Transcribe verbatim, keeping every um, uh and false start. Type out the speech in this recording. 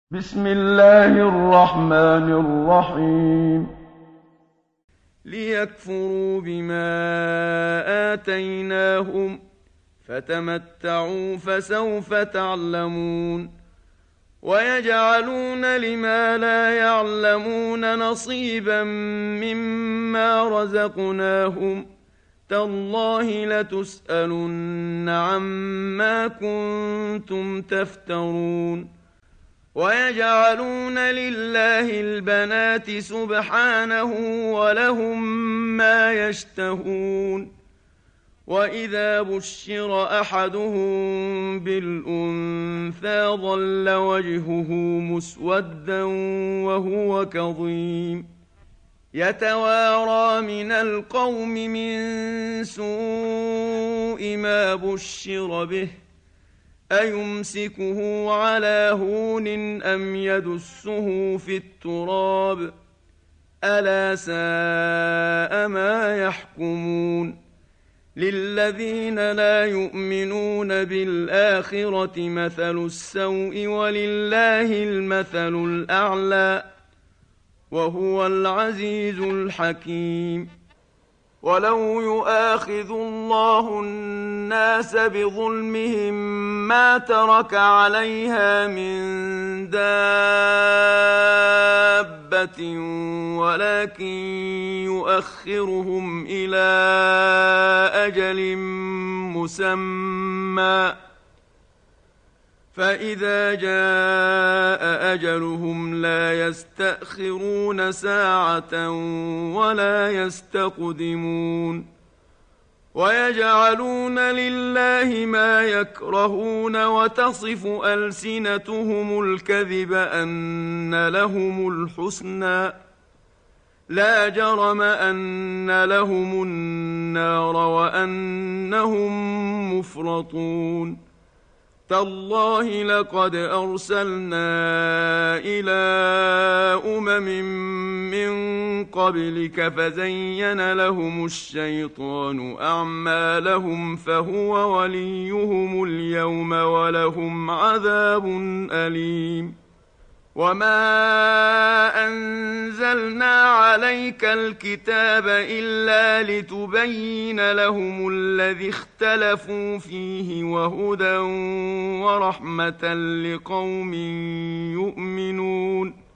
بسم الله الرحمن الرحيم ليكفروا بما آتيناهم فتمتعوا فسوف تعلمون ويجعلون لما لا يعلمون نصيبا مما رزقناهم تالله لتسألن عما كنتم تفترون ويجعلون لله البنات سبحانه ولهم ما يشتهون وإذا بشر أحدهم بالأنثى ظل وجهه مسودا وهو كظيم يتوارى من القوم من سوء ما بشر به أيمسكه على هون أم يدسه في التراب ألا ساء ما يحكمون للذين لا يؤمنون بالآخرة مثل السوء ولله المثل الأعلى وهو العزيز الحكيم ولو يؤاخذ الله الناس بظلمهم ما ترك عليها من دابة ولكن يؤخرهم إلى أجل مسمى فإذا جاء أجلهم لا يستأخرون ساعة ولا يستقدمون ويجعلون لله ما يكرهون وتصف ألسنتهم الكذب أن لهم الحسنى لا جرم أن لهم النار وأنهم مفرطون تالله لقد أرسلنا إلى أمم من قبلك فزين لهم الشيطان أعمالهم فهو وليهم اليوم ولهم عذاب أليم وما أنزلنا عليك الكتاب إلا لتبين لهم الذي اختلفوا فيه وهدى ورحمة لقوم يؤمنون